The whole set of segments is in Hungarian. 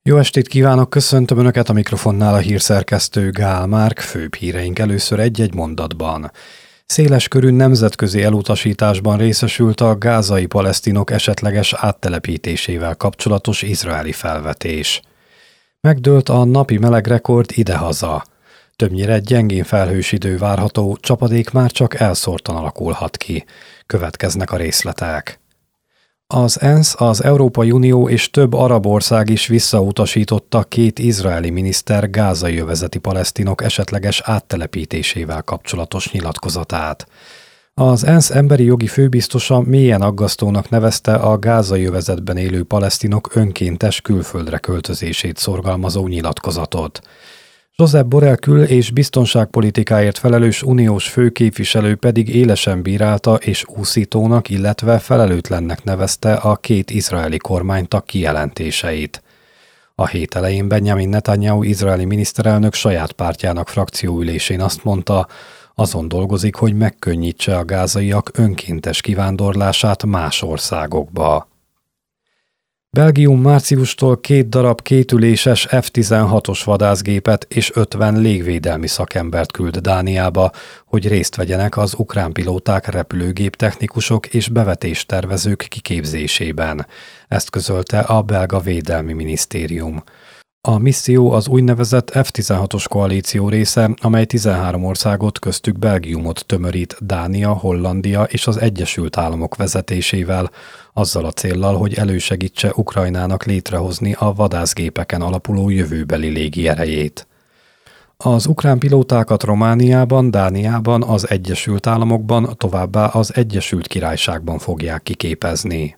Jó estét kívánok, köszöntöm Önöket a mikrofonnál a hírszerkesztő Gál Márk, főbb híreink először egy-egy mondatban. Széles körű nemzetközi elutasításban részesült a gázai palesztinok esetleges áttelepítésével kapcsolatos izraeli felvetés. Megdőlt a napi melegrekord idehaza. Többnyire gyengén felhős idő várható, csapadék már csak elszórtan alakulhat ki. Következnek a részletek. Az ENSZ, az Európai Unió és több arab ország is visszautasította két izraeli miniszter gázai övezeti palesztinok esetleges áttelepítésével kapcsolatos nyilatkozatát. Az ENSZ emberi jogi főbiztosa mélyen aggasztónak nevezte a gázai övezetben élő palesztinok önkéntes külföldre költözését szorgalmazó nyilatkozatot. Josep Borrell kül- és biztonságpolitikáért felelős uniós főképviselő pedig élesen bírálta és úszítónak, illetve felelőtlennek nevezte a két izraeli kormánytag kijelentéseit. A hét elején Benjamin Netanyahu izraeli miniszterelnök saját pártjának frakcióülésén azt mondta, azon dolgozik, hogy megkönnyítse a gázaiak önkéntes kivándorlását más országokba. Belgium márciustól 2 darab kétüléses F-16-os vadászgépet és 50 légvédelmi szakembert küld Dániába, hogy részt vegyenek az ukrán pilóták, repülőgéptechnikusok és bevetéstervezők kiképzésében. Ezt közölte a belga védelmi minisztérium. A misszió az úgynevezett F-16-os koalíció része, amely 13 országot, köztük Belgiumot tömörít Dánia, Hollandia és az Egyesült Államok vezetésével, azzal a céllal, hogy elősegítse Ukrajnának létrehozni a vadászgépeken alapuló jövőbeli légierejét. Az ukrán pilótákat Romániában, Dániában, az Egyesült Államokban, továbbá az Egyesült Királyságban fogják kiképezni.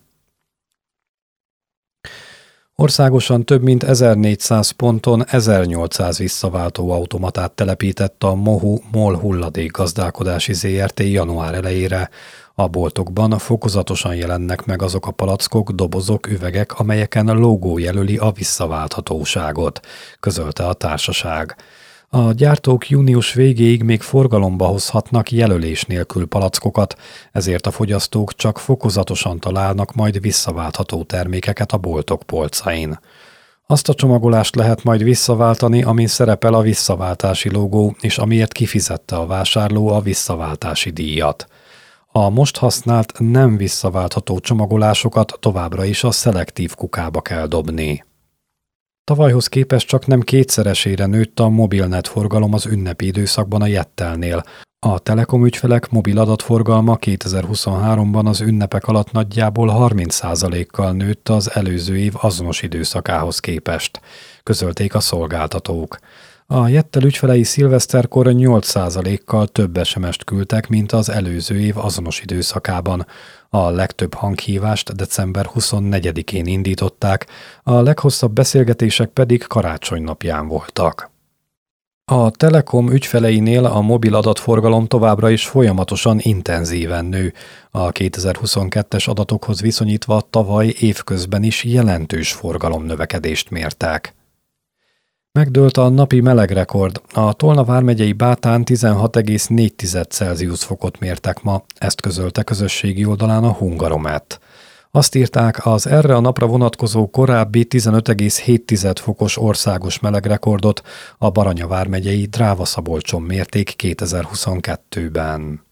Országosan több mint 1400 ponton 1800 visszaváltó automatát telepített a MOL hulladékgazdálkodási ZRT január elejére. A boltokban fokozatosan jelennek meg azok a palackok, dobozok, üvegek, amelyeken logó jelöli a visszaválthatóságot, közölte a társaság. A gyártók június végéig még forgalomba hozhatnak jelölés nélkül palackokat, ezért a fogyasztók csak fokozatosan találnak majd visszaváltható termékeket a boltok polcain. Azt a csomagolást lehet majd visszaváltani, amin szerepel a visszaváltási logó, és amiért kifizette a vásárló a visszaváltási díjat. A most használt nem visszaváltható csomagolásokat továbbra is a szelektív kukába kell dobni. Tavalyhoz képest csak nem kétszeresére nőtt a mobilnet forgalom az ünnepi időszakban a Jettelnél. A Telekom ügyfelek mobil adatforgalma 2023-ban az ünnepek alatt nagyjából 30%-kal nőtt az előző év azonos időszakához képest, közölték a szolgáltatók. A Jettel ügyfelei szilveszterkor 8%-kal több SMS-t küldtek, mint az előző év azonos időszakában. A legtöbb hanghívást december 24-én indították, a leghosszabb beszélgetések pedig karácsony napján voltak. A Telekom ügyfeleinél a mobil adatforgalom továbbra is folyamatosan intenzíven nő. A 2022-es adatokhoz viszonyítva tavaly évközben is jelentős forgalomnövekedést mértek. Megdőlt a napi melegrekord. A Tolna vármegyei Bátán 16,4 Celsius fokot mértek ma, ezt közölte közösségi oldalán a Hungaromet. Azt írták, az erre a napra vonatkozó korábbi 15,7 fokos országos melegrekordot a Baranya vármegyei Dráva-Szabolcson mérték 2022-ben.